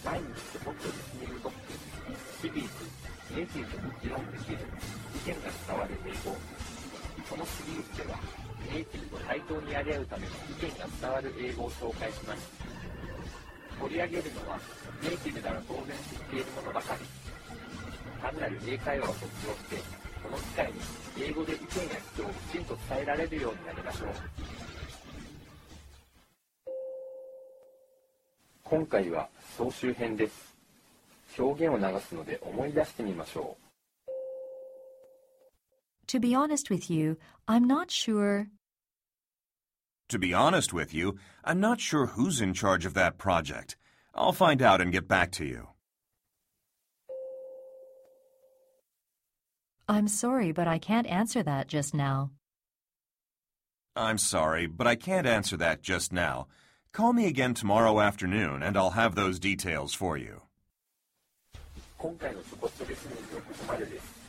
毎日でもっとリスニングトップシリーズネイティブに議論できる意見が伝わる英語。このシリーズではネイティブと対等にやり合うための意見が伝わる英語を紹介します。取り上げるのはネイティブなら当然知っているものばかり。単なる英会話を卒業してこの機会に英語で意見や主張をきちんと伝えられるようになりましょう。今回は総集編です。表現を流すので思い出してみましょう。 To be honest with you, I'm not sure. To be honest with you, I'm not sure who's in charge of that project. I'll find out and get back to you. I'm sorry, but I can't answer that just now. I'm sorry, but I can't answer that just now. Call me again tomorrow afternoon, and I'll have those details for you. 今回のスポットレスニングはここまでです。